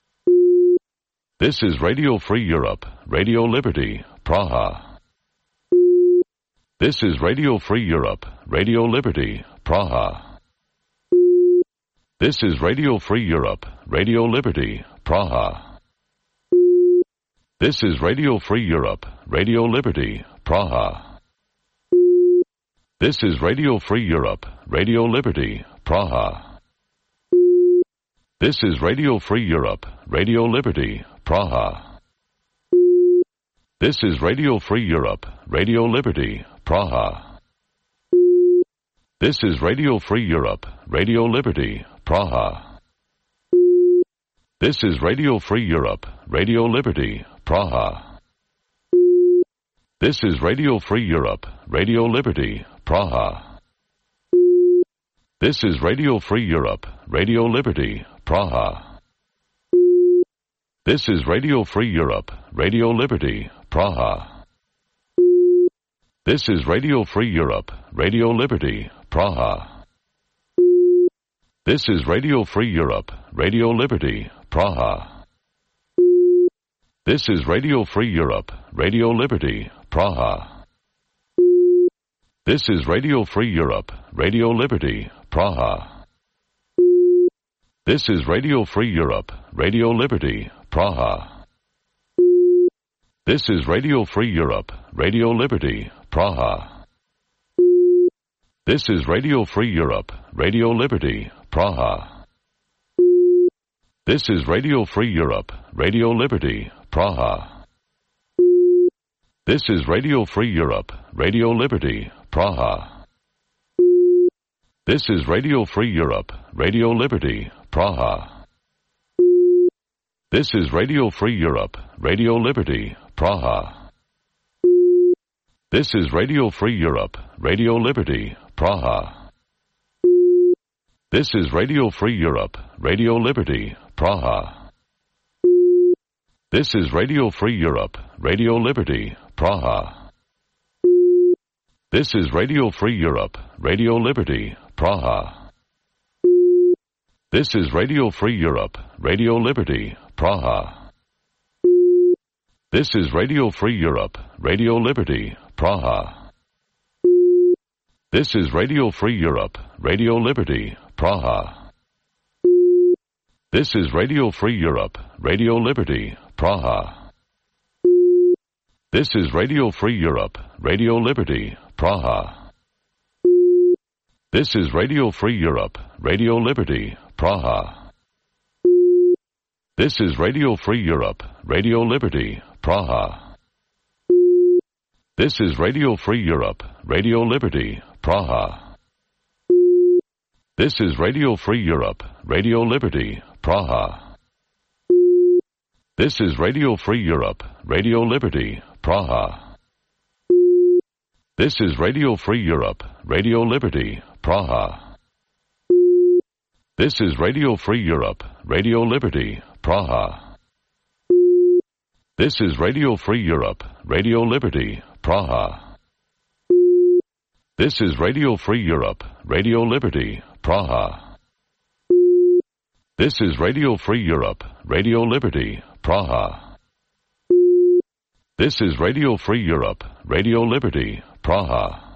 This is Radio Free Europe, Radio Liberty, Praha. This is Radio Free Europe, Radio Liberty, Praha. This is Radio Free Europe, Radio Liberty, Praha. This is Radio Free Europe, Radio Liberty, Praha. This is Radio Free Europe, Radio Liberty, Praha. This is Radio Free Europe, Radio Liberty, Praha. This is Radio Free Europe, Radio Liberty, Praha. This is Radio Free Europe, Radio Liberty, Praha. This is Radio Free Europe, Radio Liberty, Praha. This is Radio Free Europe, Radio Liberty, Praha. This is Radio Free Europe, Radio Liberty, Praha. This is Radio Free Europe, Radio Liberty, Praha. This is Radio Free Europe, Radio Liberty, Praha. This is Radio Free Europe, Radio Liberty, Praha. This is Radio Free Europe, Radio Liberty, Praha. This is Radio Free Europe, Radio Liberty, Praha. This is Radio Free Europe, Radio Liberty, Praha. This is Radio Free Europe, Radio Liberty, Praha. This is Radio Free Europe, Radio Liberty, Praha. This is Radio Free Europe, Radio Liberty, Praha. This is Radio Free Europe, Radio Liberty, Praha. This is Radio Free Europe, Radio Liberty, Praha. This is Radio Free Europe, Radio Liberty, Praha. This is Radio Free Europe, Radio Liberty, Praha. This is Radio Free Europe, Radio Liberty, Praha. This is Radio Free Europe, Radio Liberty, Praha. This is Radio Free Europe, Radio Liberty, Praha. This is Radio Free Europe, Radio Liberty, Praha. This is Radio Free Europe, Radio Liberty, Praha. This is Radio Free Europe, Radio Liberty, Praha. This is Radio Free Europe, Radio Liberty, Praha. This is Radio Free Europe, Radio Liberty, Praha. This is Radio Free Europe, Radio Liberty, Praha. This is Radio Free Europe, Radio Liberty, Praha. This is Radio Free Europe, Radio Liberty, Praha. This is Radio Free Europe, Radio Liberty, Praha. This is Radio Free Europe, Radio Liberty, Praha. This is Radio Free Europe, Radio Liberty, Praha. This is Radio Free Europe, Radio Liberty, Praha. This is Radio Free Europe, Radio Liberty, Praha. This is Radio Free Europe, Radio Liberty, Praha. This is Radio Free Europe, Radio Liberty, Praha. This is Radio Free Europe, Radio Liberty, Praha.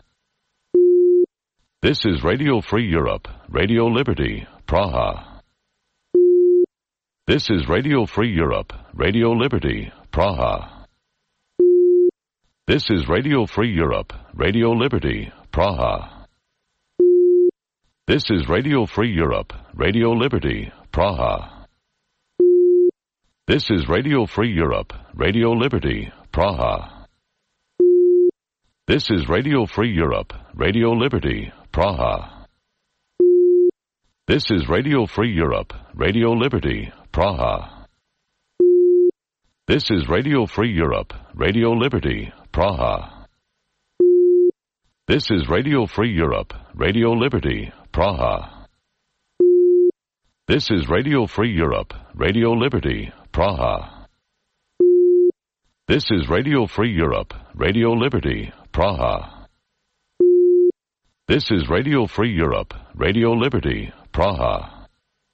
This is Radio Free Europe, Radio Liberty, Praha. This is Radio Free Europe, Radio Liberty, Praha. This is Radio Free Europe, Radio Liberty, Praha. This is Radio Free Europe, Radio Liberty, Praha. This is Radio Free Europe, Radio Liberty, Praha. This is Radio Free Europe, Radio Liberty, Praha. This is Radio Free Europe, Radio Liberty, Praha. This is Radio Free Europe, Radio Liberty, Praha. This is Radio Free Europe, Radio Liberty, Praha. This is Radio Free Europe, Radio Liberty, Praha. This is Radio Free Europe, Radio Liberty, Praha. This is Radio Free Europe, Radio Liberty, Praha.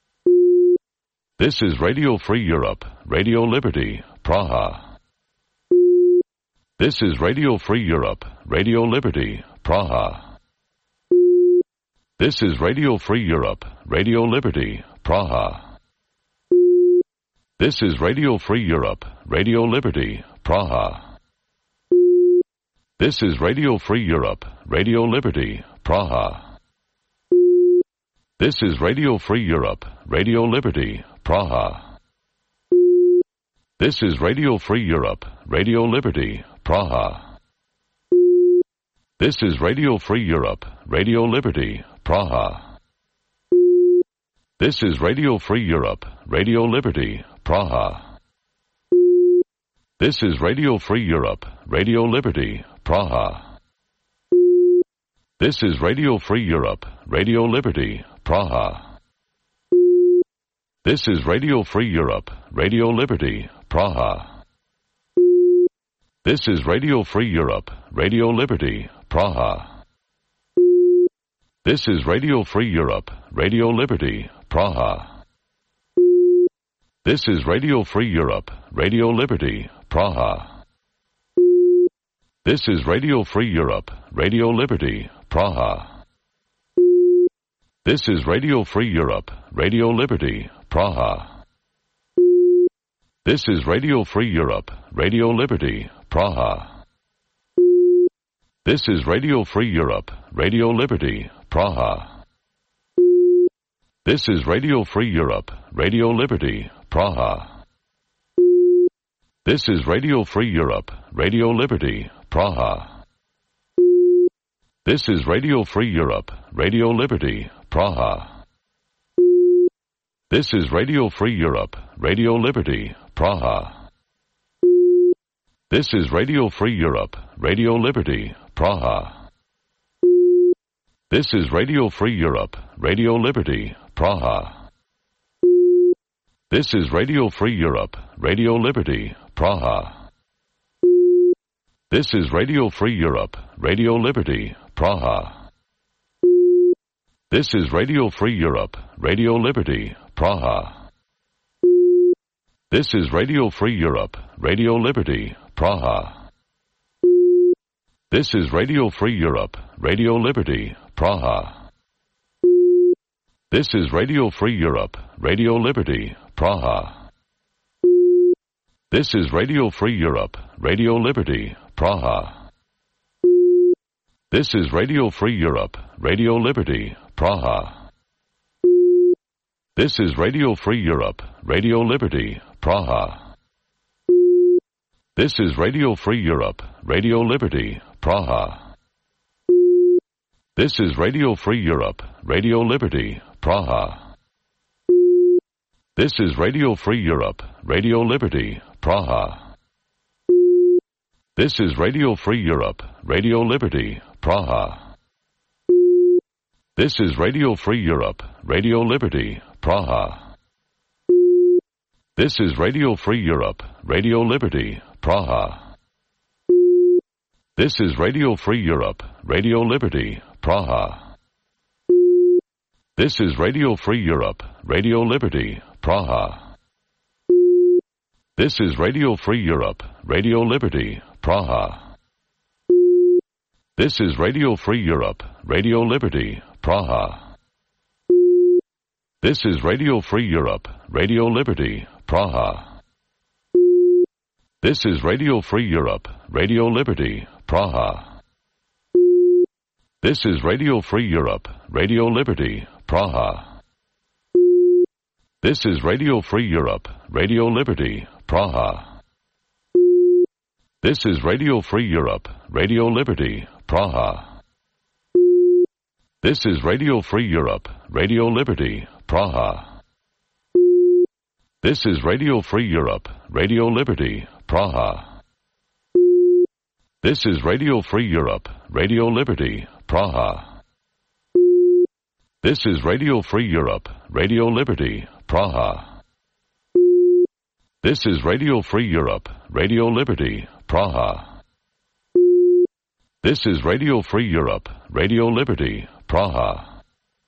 This is Radio Free Europe, Radio Liberty, Praha. This is Radio Free Europe, Radio Liberty, Praha. This is Radio Free Europe, Radio Liberty, Praha. This is Radio Free Europe, Radio Liberty, Praha. This is Radio Free Europe, Radio Liberty, Praha. This is Radio Free Europe, Radio Liberty, Praha. This is Radio Free Europe, Radio Liberty, Praha. This is Radio Free Europe, Radio Liberty, Praha. This is Radio Free Europe, Radio Liberty, Praha. This is Radio Free Europe, Radio Liberty, Praha. This is Radio Free Europe, Radio Liberty, Praha. This is Radio Free Europe, Radio Liberty, Praha. This is Radio Free Europe, Radio Liberty, Praha. This is Radio Free Europe, Radio Liberty, Praha. This is Radio Free Europe, Radio Liberty, Praha. This is Radio Free Europe, Radio Liberty, Praha. This is Radio Free Europe, Radio Liberty, Praha. This is Radio Free Europe, Radio Liberty, Praha. This is Radio Free Europe, Radio Liberty, Praha. This is Radio Free Europe, Radio Liberty, Praha. This is Radio Free Europe, Radio Liberty, Praha. This is Radio Free Europe, Radio Liberty, Praha. This is Radio Free Europe, Radio Liberty, Praha. This is Radio Free Europe, Radio Liberty, Praha. This is Radio Free Europe, Radio Liberty, Praha. This is Radio Free Europe, Radio Liberty, Praha. This is Radio Free Europe, Radio Liberty, Praha. This is Radio Free Europe, Radio Liberty, Praha. This is Radio Free Europe, Radio Liberty, Praha. This is Radio Free Europe, Radio Liberty, Praha. This is Radio Free Europe, Radio Liberty, Praha. This is Radio Free Europe, Radio Liberty, Praha. This is Radio Free Europe, Radio Liberty, Praha. This is Radio Free Europe, Radio Liberty, Praha. This is Radio Free Europe, Radio Liberty, Praha. This is Radio Free Europe, Radio Liberty, Praha. This is Radio Free Europe, Radio Liberty, Praha. This is Radio Free Europe, Radio Liberty, Praha. This is Radio Free Europe, Radio Liberty, Praha. This is Radio Free Europe, Radio Liberty, Praha. This is Radio Free Europe, Radio Liberty, Praha. This is Radio Free Europe, Radio Liberty, Praha. This is Radio Free Europe, Radio Liberty, Praha. This is Radio Free Europe, Radio Liberty, Praha. This is Radio Free Europe, Radio Liberty, Praha. This is Radio Free Europe, Radio Liberty, Praha. This is Radio Free Europe, Radio Liberty, Praha. This is Radio Free Europe, Radio Liberty, Praha. This is Radio Free Europe, Radio Liberty, Praha. This is Radio Free Europe, Radio Liberty, Praha. This is Radio Free Europe, Radio Liberty, Praha. This is Radio Free Europe, Radio Liberty, Praha. This is Radio Free Europe, Radio Liberty, Praha. This is Radio Free Europe, Radio Liberty, Praha. This is Radio Free Europe, Radio Liberty, Praha.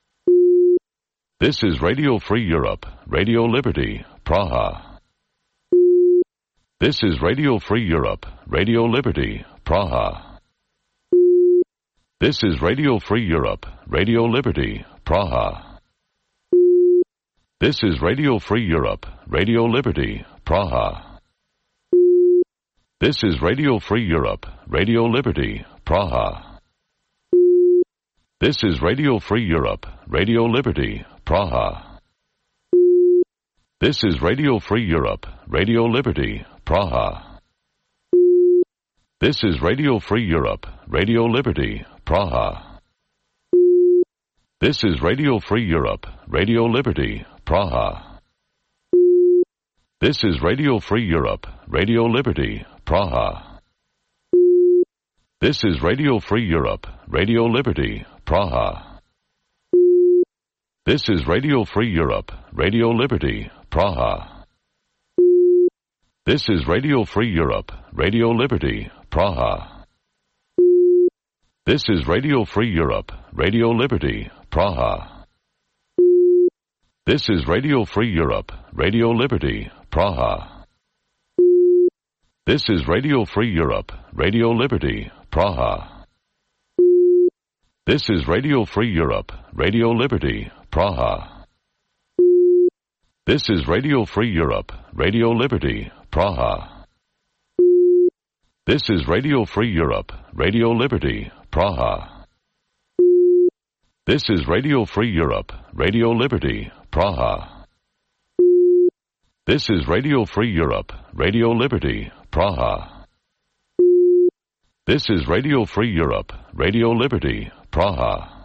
This is Radio Free Europe, Radio Liberty, Praha. This is Radio Free Europe, Radio Liberty, Praha. This is Radio Free Europe, Radio Liberty, Praha. This is Radio Free Europe, Radio Liberty, Praha. This is Radio Free Europe, Radio Liberty, Praha. This is Radio Free Europe, Radio Liberty, Praha. This is Radio Free Europe, Radio Liberty, Praha. This is Radio Free Europe, Radio Liberty, Praha. This is Radio Free Europe, Radio Liberty, Praha. This is Radio Free Europe, Radio Liberty, Praha. This is Radio Free Europe, Radio Liberty, Praha. This is Radio Free Europe, Radio Liberty, Praha. This is Radio Free Europe, Radio Liberty, Praha. This is Radio Free Europe, Radio Liberty, Praha. This is Radio Free Europe, Radio Liberty, Praha. This is Radio Free Europe, Radio Liberty, Praha. This is Radio Free Europe, Radio Liberty, Praha. This is Radio Free Europe, Radio Liberty, Praha. This is Radio Free Europe, Radio Liberty, Praha. This is Radio Free Europe, Radio Liberty, Praha. This is Radio Free Europe, Radio Liberty, Praha. This is Radio Free Europe, Radio Liberty, Praha.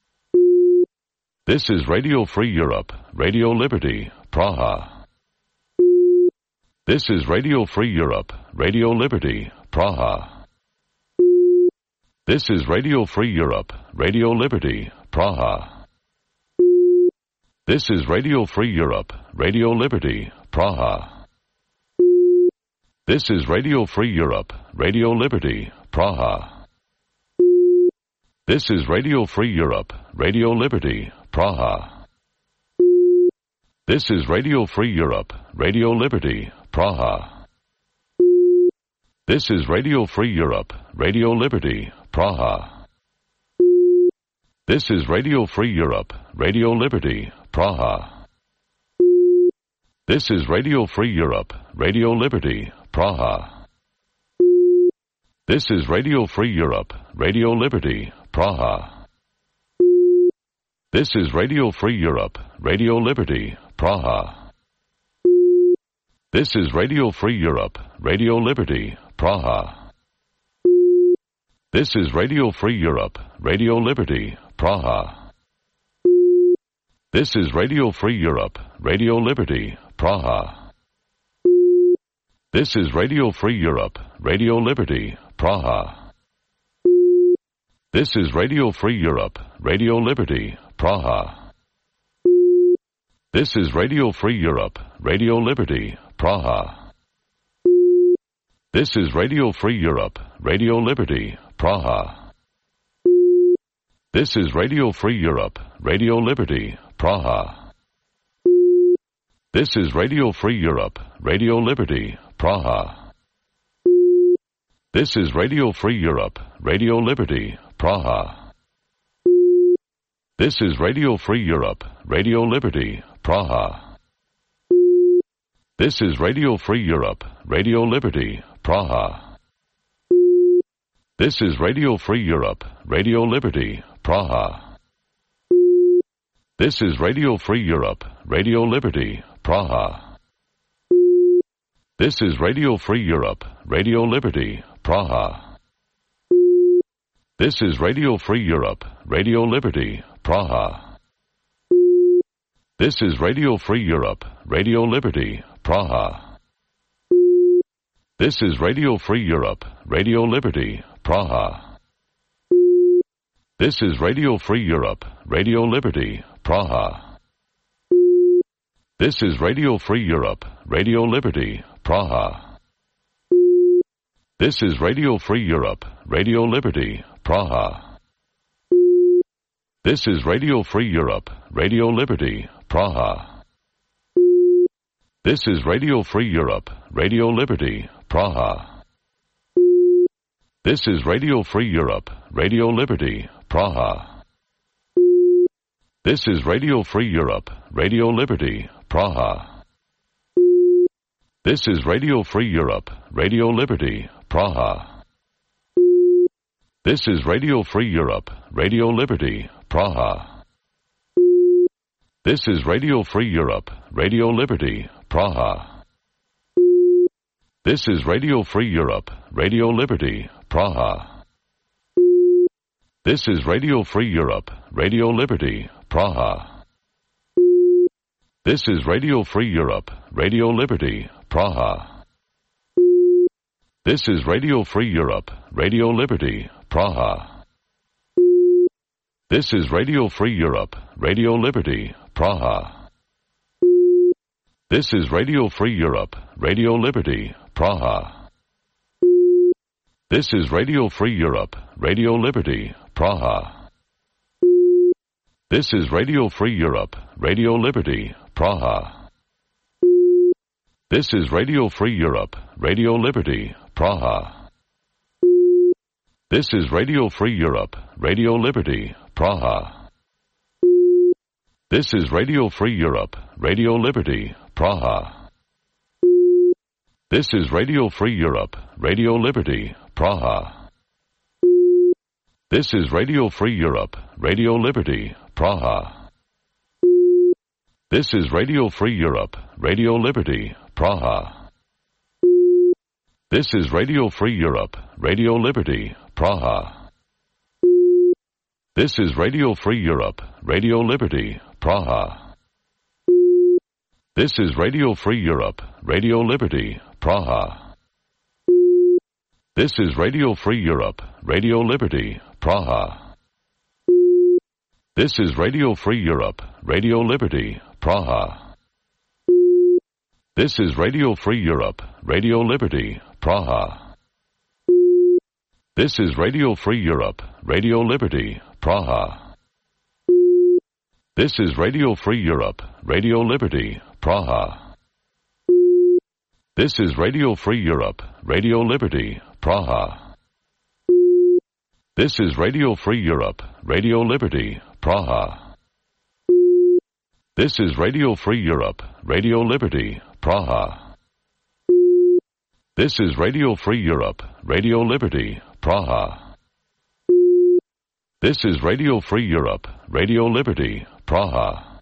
This is Radio Free Europe, Radio Liberty, Praha. This is Radio Free Europe, Radio Liberty, Praha. This is Radio Free Europe, Radio Liberty, Praha. This is Radio Free Europe, Radio Liberty, Praha. This is Radio Free Europe, Radio Liberty, Praha. This is Radio Free Europe, Radio Liberty, Praha. This is Radio Free Europe, Radio Liberty, Praha. This is Radio Free Europe, Radio Liberty, Praha. This is Radio Free Europe, Radio Liberty, Praha. This is Radio Free Europe, Radio Liberty, Praha. This is Radio Free Europe, Radio Liberty, Praha. This is Radio Free Europe, Radio Liberty, Praha. This is Radio Free Europe, Radio Liberty, Praha. This is Radio Free Europe, Radio Liberty, Praha. This is Radio Free Europe, Radio Liberty, Praha. This is Radio Free Europe, Radio Liberty, Praha. This is Radio Free Europe, Radio Liberty, Praha. This is Radio Free Europe, Radio Liberty, Praha. This is Radio Free Europe, Radio Liberty, Praha. This is Radio Free Europe, Radio Liberty, Praha. This is Radio Free Europe, Radio Liberty, Praha. This is Radio Free Europe, Radio Liberty, Praha. This is Radio Free Europe, Radio Liberty, Praha. This is Radio Free Europe, Radio Liberty, Praha. This is Radio Free Europe, Radio Liberty, Praha. This is Radio Free Europe, Radio Liberty, Praha. This is Radio Free Europe, Radio Liberty, Praha. This is Radio Free Europe, Radio Liberty, Praha. This is Radio Free Europe, Radio Liberty, Praha. This is Radio Free Europe, Radio Liberty, Praha. This is Radio Free Europe, Radio Liberty, Praha. This is Radio Free Europe, Radio Liberty, Praha. This is Radio Free Europe, Radio Liberty, Praha. This is Radio Free Europe, Radio Liberty, Praha. This is Radio Free Europe, Radio Liberty, Praha. This is Radio Free Europe, Radio Liberty, Praha. This is Radio Free Europe, Radio Liberty, Praha. This is Radio Free Europe, Radio Liberty, Praha. This is Radio Free Europe, Radio Liberty, Praha. This is Radio Free Europe, Radio Liberty, Praha. This is Radio Free Europe, Radio Liberty, Praha. This is Radio Free Europe, Radio Liberty, Praha. This is Radio Free Europe, Radio Liberty, Praha. This is Radio Free Europe, Radio Liberty, Praha. This is Radio Free Europe, Radio Liberty, Praha. This is Radio Free Europe, Radio Liberty, Praha. This is Radio Free Europe, Radio Liberty, Praha. This is Radio Free Europe, Radio Liberty, Praha. This is Radio Free Europe, Radio Liberty, Praha. This is Radio Free Europe, Radio Liberty, Praha. This is Radio Free Europe, Radio Liberty, Praha. This is Radio Free Europe, Radio Liberty, Praha. This is Radio Free Europe, Radio Liberty, Praha. This is Radio Free Europe, Radio Liberty, Praha. This is Radio Free Europe, Radio Liberty, Praha. This is Radio Free Europe, Radio Liberty, Praha. This is Radio Free Europe, Radio Liberty, Praha. This is Radio Free Europe, Radio Liberty, Praha. This is Radio Free Europe, Radio Liberty, Praha. This is Radio Free Europe, Radio Liberty, Praha. This is Radio Free Europe, Radio Liberty, Praha. This is Radio Free Europe, Radio Liberty, Praha. This is Radio Free Europe, Radio Liberty, Praha. This is Radio Free Europe, Radio Liberty, Praha. This is Radio Free Europe, Radio Liberty, Praha. This is Radio Free Europe, Radio Liberty, Praha. This is Radio Free Europe, Radio Liberty, Praha.